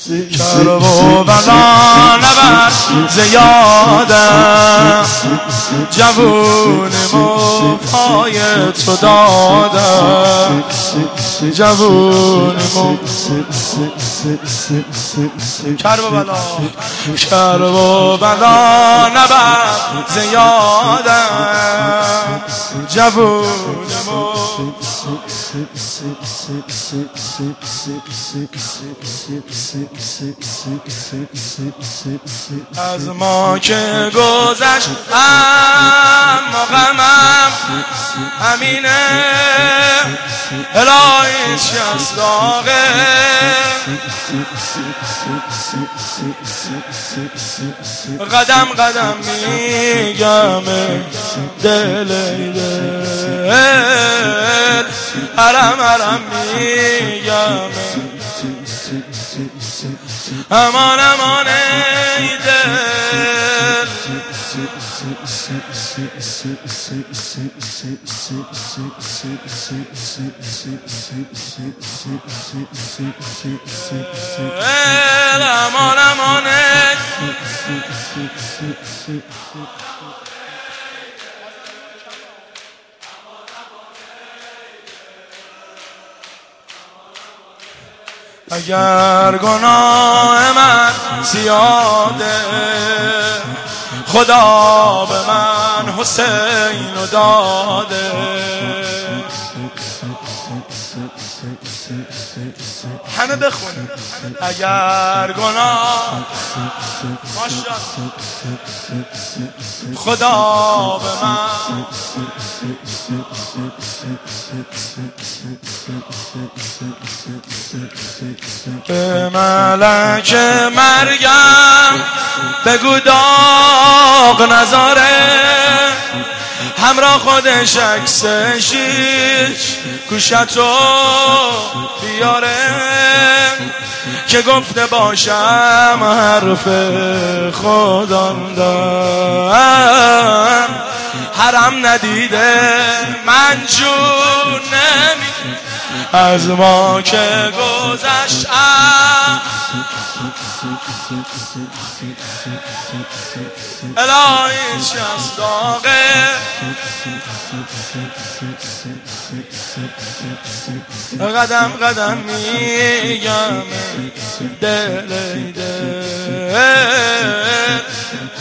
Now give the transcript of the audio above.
کرب و بلا نبر زیادم جوونیمو پای تو دادم جوونیمو کرب و بلا نبر زیادم جوونیمو از ما که گذشت اما غمم همینه الهی شست داغه قدم قدم میگم دل حرم حرم میگم امان امان ای دل امان امان اگر گناه من زیاده خدا به من حسین رو داده همه بخونه اگر گناه خدا به من به ملک مرگم بگو داغ نذاره همراه خودش عکس شیش گوشتو بیاره که گفته باشم حرف خودم دارم حرم ندیده من جون نمی از ما که گذشتم الهی شست داغه قدم قدم میگم دل